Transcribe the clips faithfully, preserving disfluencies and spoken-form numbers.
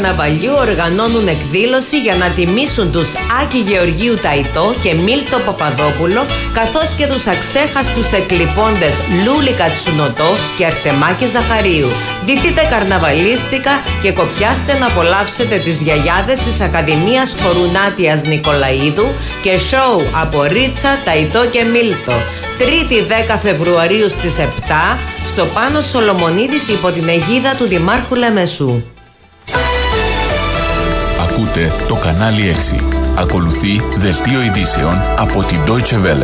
Καρναβαλιού οργανώνουν εκδήλωση για να τιμήσουν τους Άκη Γεωργίου Ταϊτό και Μίλτο Παπαδόπουλο, καθώς και τους αξέχαστους εκλειπώντες Λούλη Κατσουνοτό και Αρτεμάκη Ζαχαρίου. Ντυθείτε καρναβαλίστικα και κοπιάστε να απολαύσετε τις γιαγιάδες της Ακαδημίας Χορουνάτιας Νικολαίδου και σοου από Ρίτσα, Ταϊτό και Μίλτο. Τρίτη δέκα Φεβρουαρίου στις επτά στο Πάνος Σολομονίδης υπό την αιγίδα του Δημάρχου Λεμεσού. Ακούτε το κανάλι έξι. Ακολουθεί δελτίο ειδήσεων από την Deutsche Welle.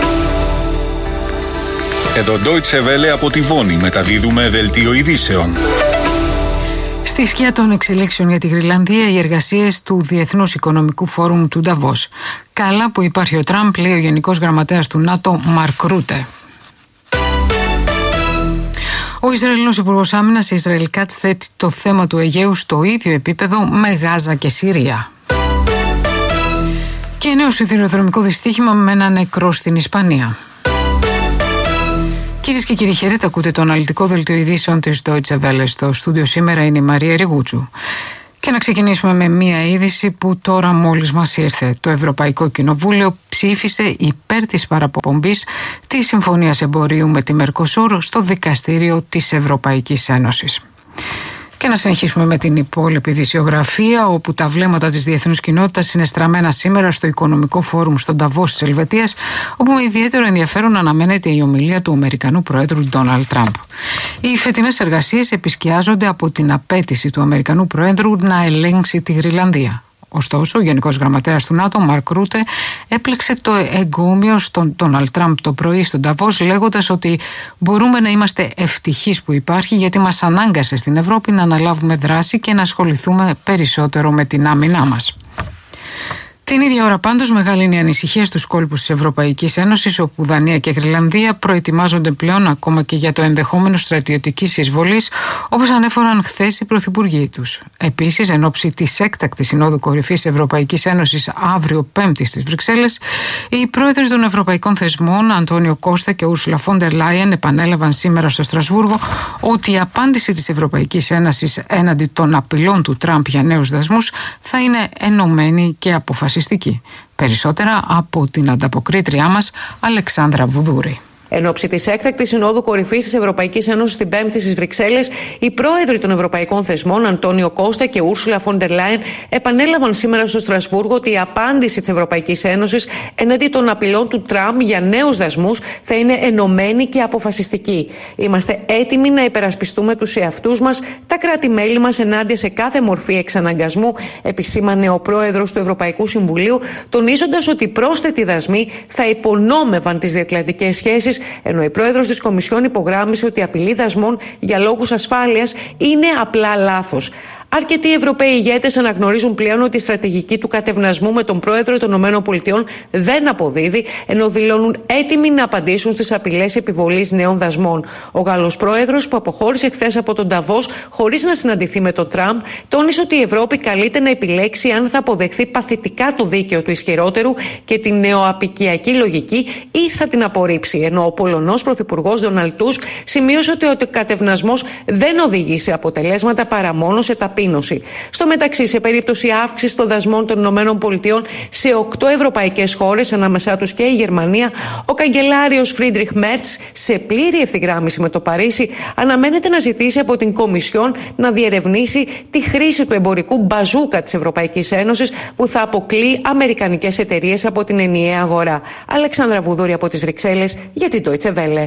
Εδώ Deutsche Welle από τη Βόνη μεταδίδουμε δελτίο ειδήσεων. Στη σκιά των εξελίξεων για τη Γροιλανδία, οι εργασίες του Διεθνούς Οικονομικού Φόρουμ του Νταβός. Καλά που υπάρχει ο Τραμπ, λέει ο Γενικός Γραμματέας του ΝΑΤΟ, Μαρκ Ρούτε. Ο Ισραηλινός Υπουργός Άμυνας, Ισραήλ Κάτς, θέτει το θέμα του Αιγαίου στο ίδιο επίπεδο με Γάζα και Συρία. Και νέο σιδηροδρομικό δυστύχημα με ένα νεκρό στην Ισπανία. Κυρίες και κύριοι, χαίρετε, ακούτε το αναλυτικό δελτίο ειδήσεων της Deutsche Welle. Στο στούντιο σήμερα είναι η Μαρία Ριγούτσου. Και να ξεκινήσουμε με μία είδηση που τώρα μόλις μας ήρθε. Το Ευρωπαϊκό Κοινοβούλιο ψήφισε υπέρ της παραπομπής της Συμφωνίας Εμπορίου με τη Μερκοσούρ στο Δικαστήριο της Ευρωπαϊκής Ένωσης. Και να συνεχίσουμε με την υπόλοιπη ειδησιογραφία, όπου τα βλέμματα της διεθνούς κοινότητας είναι στραμμένα σήμερα στο Οικονομικό Φόρουμ στον Νταβός της Ελβετίας, όπου με ιδιαίτερο ενδιαφέρον αναμένεται η ομιλία του Αμερικανού Προέδρου Ντόναλντ Τραμπ. Οι φετινές εργασίες επισκιάζονται από την απέτηση του Αμερικανού Προέδρου να ελέγξει τη Γροιλανδία. Ωστόσο, ο Γενικός Γραμματέας του ΝΑΤΟ, Μαρκ Ρούτε, έπλεξε το εγκόμιο στον Ντόναλντ Τραμπ το πρωί στον Νταβός, λέγοντας ότι μπορούμε να είμαστε ευτυχείς που υπάρχει, γιατί μας ανάγκασε στην Ευρώπη να αναλάβουμε δράση και να ασχοληθούμε περισσότερο με την άμυνά μας. Την ίδια ώρα πάντως μεγάλη είναι η ανησυχία στους κόλπους της Ευρωπαϊκής Ένωσης, όπου Δανία και Γροιλανδία προετοιμάζονται πλέον ακόμα και για το ενδεχόμενο στρατιωτικής εισβολής, όπως ανέφεραν χθες οι πρωθυπουργοί τους. Επίσης, εν ώψη της έκτακτης Συνόδου Κορυφής Ευρωπαϊκής Ένωσης αύριο Πέμπτη στις Βρυξέλλες, οι πρόεδροι των ευρωπαϊκών θεσμών, Αντώνιο Κώστα και Ούρσουλα φον ντερ Λάιεν, επανέλαβαν σήμερα στο Στρασβούργο ότι η απάντηση της Ευρωπαϊκής Ένωσης έναντι των απειλών του Τραμπ για νέους δασμούς θα είναι ενωμένη και αποφασιστική. Περισσότερα από την ανταποκρίτριά μας Αλεξάνδρα Βουδούρη. Εν ώψη της έκτακτης Συνόδου Κορυφής της Ευρωπαϊκής Ένωσης την Πέμπτη στις Βρυξέλλες, οι πρόεδροι των ευρωπαϊκών θεσμών, Αντώνιο Κώστα και Ούρσουλα φον ντερ Λάιεν, επανέλαβαν σήμερα στο Στρασβούργο ότι η απάντηση της Ευρωπαϊκής Ένωσης εναντί των απειλών του Τραμπ για νέους δασμούς θα είναι ενωμένη και αποφασιστική. Είμαστε έτοιμοι να υπερασπιστούμε τους εαυτούς μας, τα κράτη-μέλη μας ενάντια σε κάθε μορφή εξαναγκασμού, επισήμανε ο πρόεδρος του Ευρωπαϊκού Συμβουλίου, τονίζοντας ότι οι πρόσθετοι δασμοί θα υπονόμευαν τις διατλαντικές σχέσεις, ενώ η πρόεδρος της Κομισιόν υπογράμμισε ότι η απειλή δασμών για λόγους ασφάλειας είναι απλά λάθος. Αρκετοί Ευρωπαίοι ηγέτες αναγνωρίζουν πλέον ότι η στρατηγική του κατευνασμού με τον πρόεδρο των ΗΠΑ δεν αποδίδει, ενώ δηλώνουν έτοιμοι να απαντήσουν στις απειλές επιβολής νέων δασμών. Ο Γάλλος πρόεδρος, που αποχώρησε χθες από τον Νταβός χωρίς να συναντηθεί με τον Τραμπ, τόνισε ότι η Ευρώπη καλείται να επιλέξει αν θα αποδεχθεί παθητικά το δίκαιο του ισχυρότερου και την νεοαπικιακή λογική ή θα την απορρίψει. Ενώ ο Πολωνός πρωθυπουργός Ντόναλντ Τούσκ σημείωσε ότι ο κατευνασμός δεν οδηγεί σε αποτελέσματα παρά μόνο σε ταπείνωση. Στο μεταξύ, σε περίπτωση αύξησης των δασμών των ΗΠΑ σε οκτώ ευρωπαϊκές χώρες, ανάμεσά τους και η Γερμανία, ο καγκελάριος Φρίντριχ Μέρτς, σε πλήρη ευθυγράμμιση με το Παρίσι, αναμένεται να ζητήσει από την Κομισιόν να διερευνήσει τη χρήση του εμπορικού μπαζούκα της Ευρωπαϊκής Ένωσης, που θα αποκλεί αμερικανικές εταιρείες από την ενιαία αγορά. Αλεξάνδρα Βουδούρη από τις Βρυξέλλες για την Deutsche Welle.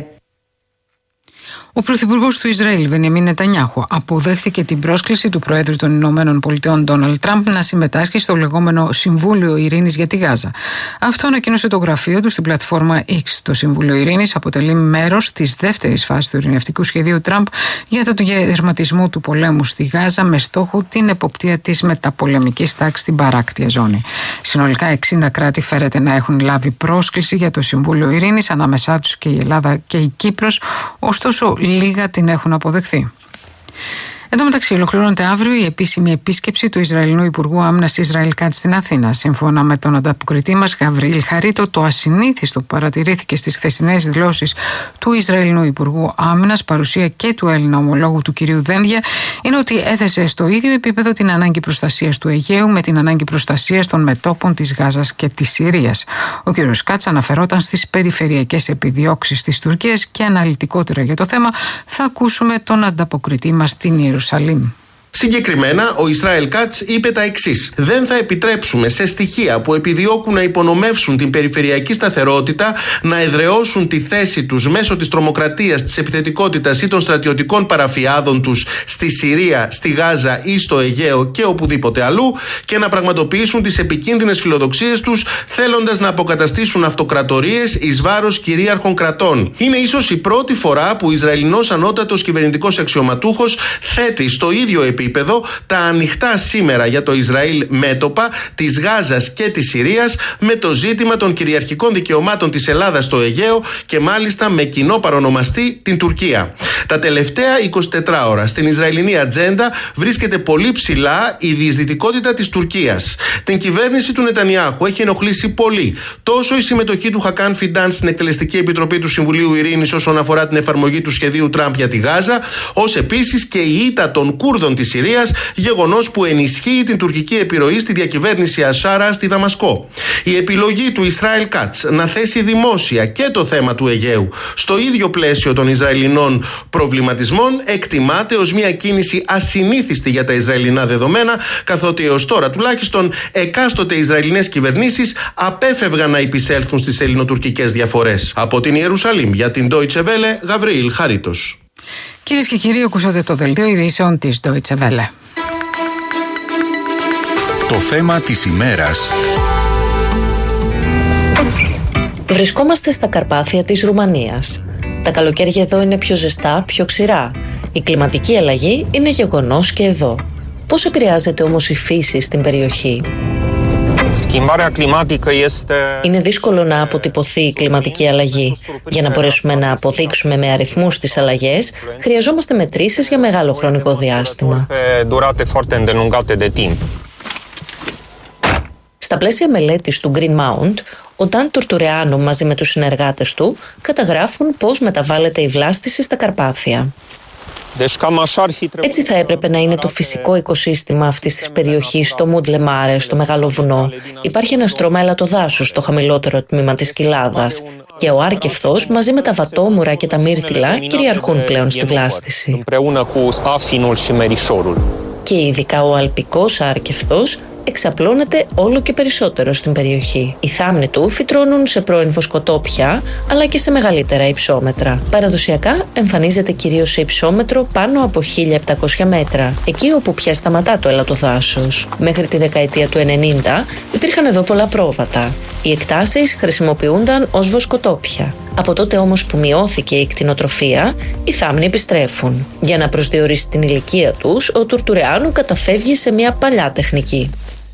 Ο πρωθυπουργός του Ισραήλ, Μπενιαμίν Νετανιάχου, αποδέχθηκε την πρόσκληση του Προέδρου των Ηνωμένων Πολιτειών, Ντόναλντ Τραμπ, να συμμετάσχει στο λεγόμενο Συμβούλιο Ειρήνης για τη Γάζα. Αυτό ανακοίνωσε το γραφείο του στην πλατφόρμα X. Το Συμβούλιο Ειρήνης αποτελεί μέρος της δεύτερης φάσης του ειρηνευτικού σχεδίου Τραμπ για τον διαδερματισμό του πολέμου στη Γάζα, με στόχο την εποπτεία της μεταπολεμικής τάξης στην παράκτια ζώνη. Συνολικά εξήντα κράτη φέρεται να έχουν λάβει πρόσκληση για το Συμβούλιο Ειρήνης, ανάμεσά τους και η Ελλάδα και η Κύπρος, ωστόσο λίγα την έχουν αποδεχθεί. Εν τω μεταξύ, ολοκληρώνεται αύριο η επίσημη επίσκεψη του Ισραηλινού Υπουργού Άμυνας Ισραήλ Κάτς στην Αθήνα. Σύμφωνα με τον ανταποκριτή μας Γαβριήλ Χαρίτο, το ασυνήθιστο που παρατηρήθηκε στις χθεσινές δηλώσεις του Ισραηλινού Υπουργού Άμυνας, παρουσία και του Έλληνα ομολόγου του κ. Δένδια, είναι ότι έθεσε στο ίδιο επίπεδο την ανάγκη προστασίας του Αιγαίου με την ανάγκη προστασίας των μετώπων της Γάζας και της Συρίας. Ο κ. Κάτς αναφερόταν στις περιφερειακές επιδιώξεις της Τουρκίας και αναλυτικότερα για το θέμα θα ακούσουμε τον ανταποκριτή μας στην Ιερουσαλήμ. Συγκεκριμένα, ο Ισραήλ Κάτς είπε τα εξής: δεν θα επιτρέψουμε σε στοιχεία που επιδιώκουν να υπονομεύσουν την περιφερειακή σταθερότητα να εδραιώσουν τη θέση τους μέσω της τρομοκρατίας, της επιθετικότητας ή των στρατιωτικών παραφιάδων τους στη Συρία, στη Γάζα ή στο Αιγαίο και οπουδήποτε αλλού και να πραγματοποιήσουν τις επικίνδυνες φιλοδοξίες τους θέλοντας να αποκαταστήσουν αυτοκρατορίες εις βάρος κυρίαρχων κρατών. Είναι ίσως η πρώτη φορά που ο Ισραηλινός ανώτατος κυβερνητικός αξιωματούχος θέτει στο ίδιο επίπεδο τα ανοιχτά σήμερα για το Ισραήλ μέτωπα της Γάζας και της Συρίας με το ζήτημα των κυριαρχικών δικαιωμάτων της Ελλάδας στο Αιγαίο και μάλιστα με κοινό παρονομαστή την Τουρκία. Τα τελευταία είκοσι ώρα στην Ισραηλινή ατζέντα βρίσκεται πολύ ψηλά η διεισδυτικότητα της Τουρκίας. Την κυβέρνηση του Νετανιάχου έχει ενοχλήσει πολύ τόσο η συμμετοχή του Χακάν Φιντάν στην Εκτελεστική Επιτροπή του Συμβουλίου Ειρήνης όσον αφορά την εφαρμογή του σχεδίου Τραμπ για τη Γάζα, ως επίσης και η ήττα των Κούρδων της Συρίας, γεγονός που ενισχύει την τουρκική επιρροή στη διακυβέρνηση Ασάρα στη Δαμασκό. Η επιλογή του Ισραήλ Κάτς να θέσει δημόσια και το θέμα του Αιγαίου στο ίδιο πλαίσιο των Ισραηλινών προβληματισμών εκτιμάται ως μια κίνηση ασυνήθιστη για τα Ισραηλινά δεδομένα, καθότι έως τώρα τουλάχιστον εκάστοτε Ισραηλινές κυβερνήσεις απέφευγαν να επισέλθουν στις ελληνοτουρκικές διαφορές. Από την Ιερουσαλήμ για την Deutsche Welle, Γαβριήλ Χαρίτος. Κυρίες και κύριοι, ακούσατε το δελτίο ειδήσεων της Deutsche Welle. Το θέμα της ημέρας. Βρισκόμαστε στα Καρπάθια της Ρουμανίας. Τα καλοκαίρια εδώ είναι πιο ζεστά, πιο ξηρά. Η κλιματική αλλαγή είναι γεγονός και εδώ. Πώς επηρεάζεται όμως η φύση στην περιοχή? Είναι δύσκολο να αποτυπωθεί η κλιματική αλλαγή. Για να μπορέσουμε να αποδείξουμε με αριθμούς τις αλλαγές, χρειαζόμαστε μετρήσεις για μεγάλο χρονικό διάστημα. Στα πλαίσια μελέτης του Green Mount, ο Νταν Τουρτουρεάνου μαζί με τους συνεργάτες του καταγράφουν πώς μεταβάλλεται η βλάστηση στα Καρπάθια. Έτσι θα έπρεπε να είναι το φυσικό οικοσύστημα αυτής της περιοχής στο Μούντλε Μάρε, στο Μεγάλο Βουνό. Υπάρχει ένα στρώμα ελατοδάσους στο χαμηλότερο τμήμα της κοιλάδας και ο άρκεφθος μαζί με τα βατόμουρα και τα μύρτιλα κυριαρχούν πλέον στη βλάστηση. Και ειδικά ο αλπικός άρκεφθος εξαπλώνεται όλο και περισσότερο στην περιοχή. Οι θάμνοι του φυτρώνουν σε πρώην βοσκοτόπια, αλλά και σε μεγαλύτερα υψόμετρα. Παραδοσιακά εμφανίζεται κυρίως σε υψόμετρο πάνω από χίλια επτακόσια μέτρα, εκεί όπου πια σταματά το ελατοδάσος. Μέχρι τη δεκαετία του ενενήντα υπήρχαν εδώ πολλά πρόβατα. Οι εκτάσεις χρησιμοποιούνταν ως βοσκοτόπια. Από τότε όμως που μειώθηκε η κτηνοτροφία, οι θάμνοι επιστρέφουν. Για να προσδιορίσει την ηλικία τους, ο Τουρτουρεάνου καταφεύγει σε μια παλιά τεχνική.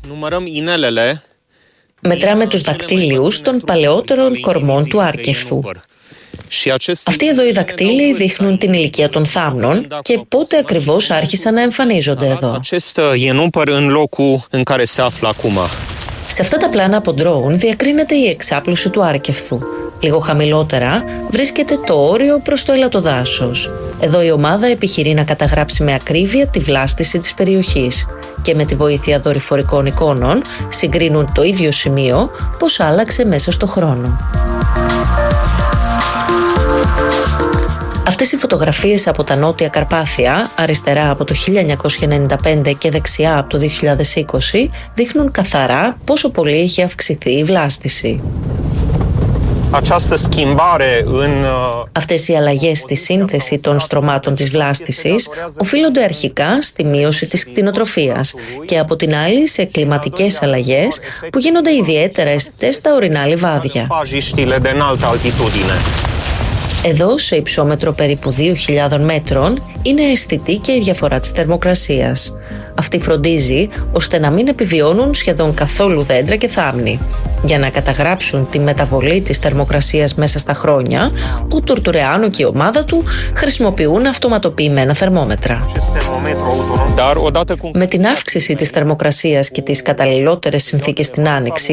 Μετράμε τους δακτύλιους των παλαιότερων κορμών του άρκεφθου. Αυτοί εδώ οι δακτύλοι δείχνουν την ηλικία των θάμνων και πότε ακριβώς άρχισαν να εμφανίζονται εδώ. Σε αυτά τα πλάνα από ντρόουν διακρίνεται η εξάπλωση του άρκεφθου. Λίγο χαμηλότερα βρίσκεται το όριο προς το ελατοδάσος. Εδώ η ομάδα επιχειρεί να καταγράψει με ακρίβεια τη βλάστηση της περιοχής και με τη βοήθεια δορυφορικών εικόνων συγκρίνουν το ίδιο σημείο πώς άλλαξε μέσα στο χρόνο. Αυτές οι φωτογραφίες από τα Νότια Καρπάθια, αριστερά από το χίλια εννιακόσια ενενήντα πέντε και δεξιά από το δύο χιλιάδες είκοσι, δείχνουν καθαρά πόσο πολύ έχει αυξηθεί η βλάστηση. Αυτές οι αλλαγές στη σύνθεση των στρωμάτων της βλάστησης οφείλονται αρχικά στη μείωση της κτηνοτροφίας και από την άλλη σε κλιματικές αλλαγές που γίνονται ιδιαίτερα αισθητές στα ορεινά λιβάδια. Εδώ, σε υψόμετρο περίπου δύο χιλιάδες μέτρων, είναι αισθητή και η διαφορά της θερμοκρασίας. Αυτή φροντίζει ώστε να μην επιβιώνουν σχεδόν καθόλου δέντρα και θάμνη. Για να καταγράψουν τη μεταβολή της θερμοκρασίας μέσα στα χρόνια, ο Τουρτουρεάνο και η ομάδα του χρησιμοποιούν αυτοματοποιημένα θερμόμετρα. Με την αύξηση της θερμοκρασίας και τις καταλληλότερες συνθήκες στην άνοιξη,